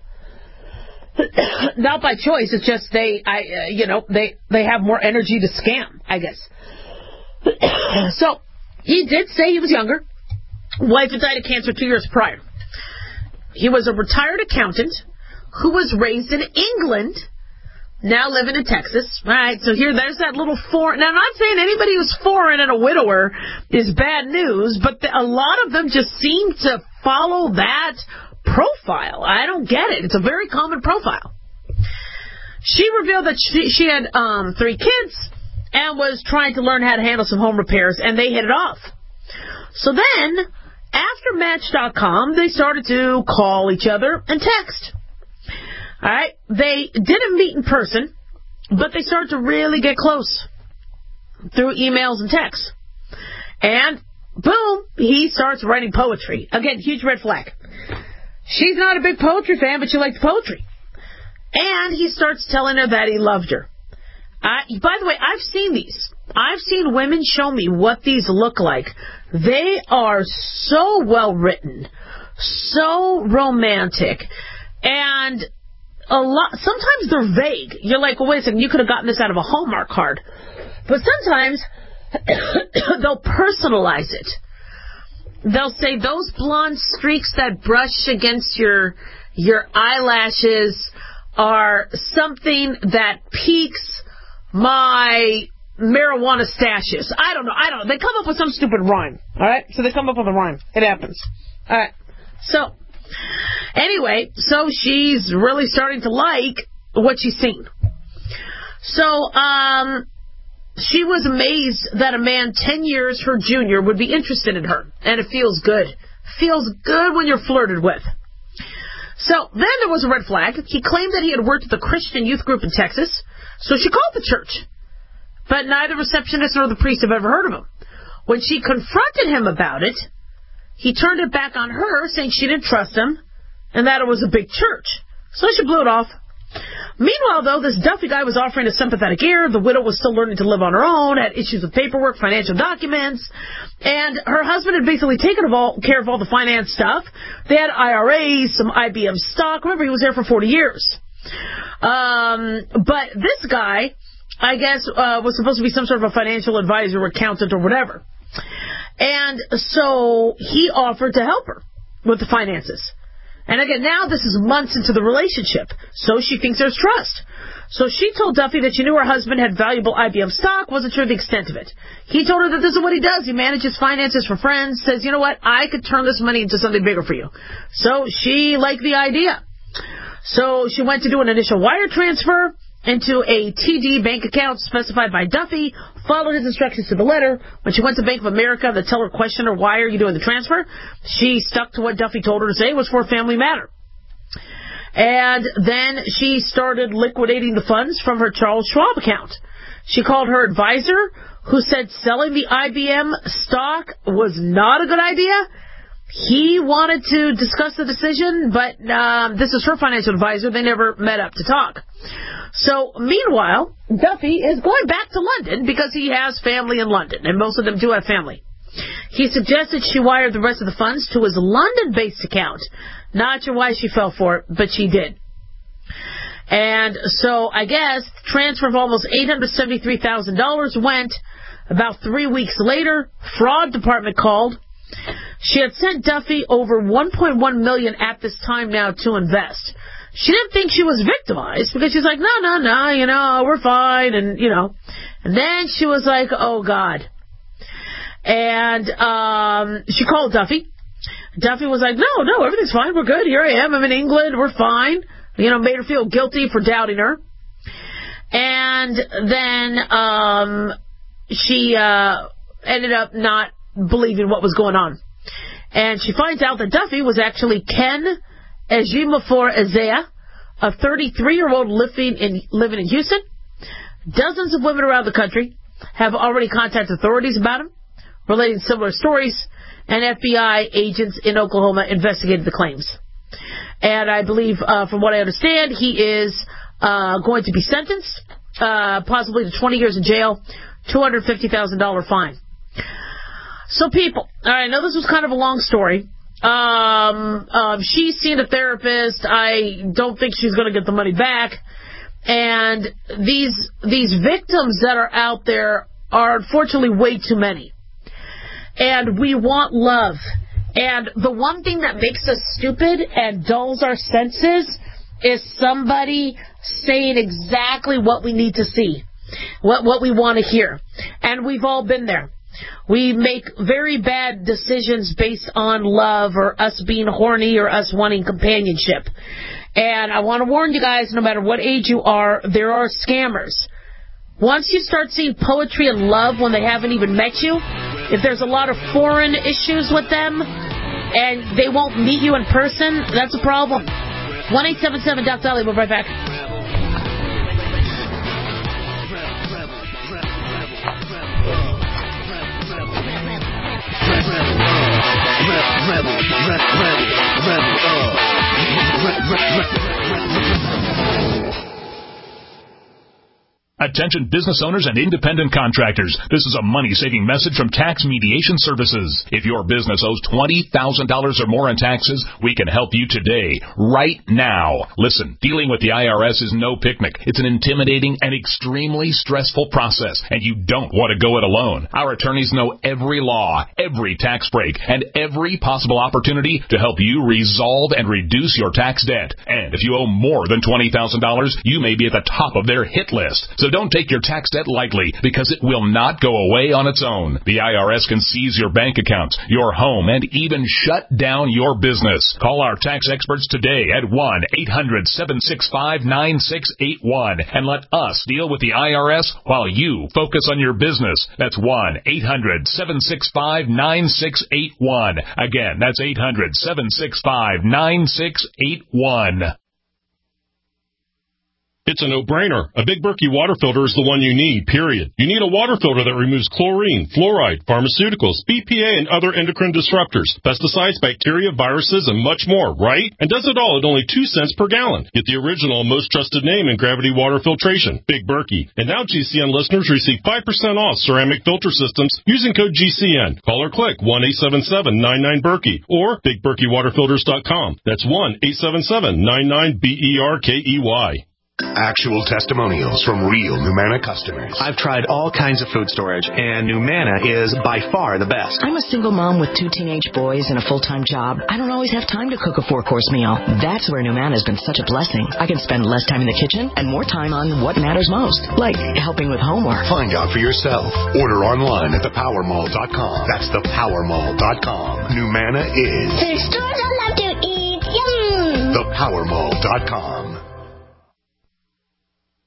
Not by choice. It's just they, I, uh, you know, they they have more energy to scam, I guess. So he did say he was younger. Wife had died of cancer two years prior. He was a retired accountant who was raised in England. Now living in Texas. All right, so here, there's that little foreign. Now, I'm not saying anybody who's foreign and a widower is bad news, but the, a lot of them just seem to follow that profile. I don't get it. It's a very common profile. She revealed that she, she had um, three kids and was trying to learn how to handle some home repairs, and they hit it off. So then, after Match dot com, they started to call each other and text. All right, they didn't meet in person, but they started to really get close through emails and texts. And boom, he starts writing poetry. Again, huge red flag. She's not a big poetry fan, but she likes poetry. And he starts telling her that he loved her. Uh, by the way, I've seen these. I've seen women show me what these look like. They are so well written, so romantic, and a lot. Sometimes they're vague. You're like, well, wait a second, you could have gotten this out of a Hallmark card. But sometimes they'll personalize it. They'll say those blonde streaks that brush against your your eyelashes are something that piques my marijuana stashes. I don't know. I don't know. They come up with some stupid rhyme. All right? So they come up with a rhyme. It happens. All right. So, anyway, so she's really starting to like what she's seen. So, um, she was amazed that a man ten years her junior would be interested in her. And it feels good. Feels good when you're flirted with. So then there was a red flag. He claimed that he had worked at the Christian youth group in Texas, so she called the church. But neither receptionist nor the priest have ever heard of him. When she confronted him about it, he turned it back on her, saying she didn't trust him and that it was a big church. So she blew it off. Meanwhile, though, this Duffy guy was offering a sympathetic ear. The widow was still learning to live on her own, had issues with paperwork, financial documents, and her husband had basically taken of all, care of all the finance stuff. They had I R As, some I B M stock. Remember, he was there for forty years. Um, but this guy, I guess, uh, was supposed to be some sort of a financial advisor, accountant, or whatever. And so he offered to help her with the finances. And again, now this is months into the relationship, so she thinks there's trust. So she told Duffy that she knew her husband had valuable I B M stock, wasn't sure the extent of it. He told her that this is what he does. He manages finances for friends, says, you know what, I could turn this money into something bigger for you. So she liked the idea. So she went to do an initial wire transfer into a T D bank account specified by Duffy, followed his instructions to the letter. When she went to Bank of America, the teller questioned her, why are you doing the transfer? She stuck to what Duffy told her to say was for a family matter. And then she started liquidating the funds from her Charles Schwab account. She called her advisor, who said selling the I B M stock was not a good idea. He wanted to discuss the decision, but um, this is her financial advisor. They never met up to talk. So, meanwhile, Duffy is going back to London because he has family in London, and most of them do have family. He suggested she wired the rest of the funds to his London-based account. Not sure why she fell for it, but she did. And so, I guess, the transfer of almost eight hundred seventy-three thousand dollars went. About three weeks later, fraud department called. She had sent Duffy over one point one million dollars at this time now to invest. She didn't think she was victimized because she's like, no, no, no, you know, we're fine, and, you know. And then she was like, oh, God. And um, she called Duffy. Duffy was like, no, no, everything's fine, we're good, here I am, I'm in England, we're fine. You know, made her feel guilty for doubting her. And then um, she uh, ended up not believing what was going on. And she finds out that Duffy was actually Ken Ejiofor Isaiah, a thirty-three-year-old living in, living in Houston. Dozens of women around the country have already contacted authorities about him, relating similar stories, and F B I agents in Oklahoma investigated the claims. And I believe, uh, from what I understand, he is uh, going to be sentenced, uh, possibly to twenty years in jail, two hundred fifty thousand dollars fine. So people, all right, I know this was kind of a long story. Um, um, she's seen a therapist. I don't think she's going to get the money back. And these these victims that are out there are unfortunately way too many. And we want love. And the one thing that makes us stupid and dulls our senses is somebody saying exactly what we need to see, what what we want to hear. And we've all been there. We make very bad decisions based on love or us being horny or us wanting companionship. And I want to warn you guys, no matter what age you are, there are scammers. Once you start seeing poetry and love when they haven't even met you, if there's a lot of foreign issues with them and they won't meet you in person, that's a problem. one eight seven seven Doc Dolly. We'll be right back. Rebel, rebel, rebel, rebel, uh, rebel, rebel, rebel. Attention business owners and independent contractors. This is a money-saving message from Tax Mediation Services. If your business owes twenty thousand dollars or more in taxes, we can help you today, right now. Listen, dealing with the I R S is no picnic. It's an intimidating and extremely stressful process, and you don't want to go it alone. Our attorneys know every law, every tax break, and every possible opportunity to help you resolve and reduce your tax debt. And if you owe more than twenty thousand dollars, you may be at the top of their hit list. So So don't take your tax debt lightly, because it will not go away on its own. The I R S can seize your bank accounts, your home, and even shut down your business. Call our tax experts today at one eight hundred seven six five nine six eight one and let us deal with the I R S while you focus on your business. That's one eight hundred seven six five nine six eight one. Again, that's eight hundred seven six five nine six eight one. It's a no-brainer. A Big Berkey water filter is the one you need, period. You need a water filter that removes chlorine, fluoride, pharmaceuticals, B P A, and other endocrine disruptors, pesticides, bacteria, viruses, and much more, right? And does it all at only two cents per gallon. Get the original, most trusted name in gravity water filtration, Big Berkey. And now G C N listeners receive five percent off ceramic filter systems using code G C N. Call or click one eight seven seven nine nine Berkey or big berkey water filters dot com. That's one eight seven seven nine nine B E R K E Y. Actual testimonials from real Numanna customers. I've tried all kinds of food storage, and Numanna is by far the best. I'm a single mom with two teenage boys and a full-time job. I don't always have time to cook a four-course meal. That's where Numanna has been such a blessing. I can spend less time in the kitchen and more time on what matters most, like helping with homework. Find out for yourself. Order online at the power mall dot com. That's the power mall dot com. Numanna is the stores I love to eat. Yum! the power mall dot com.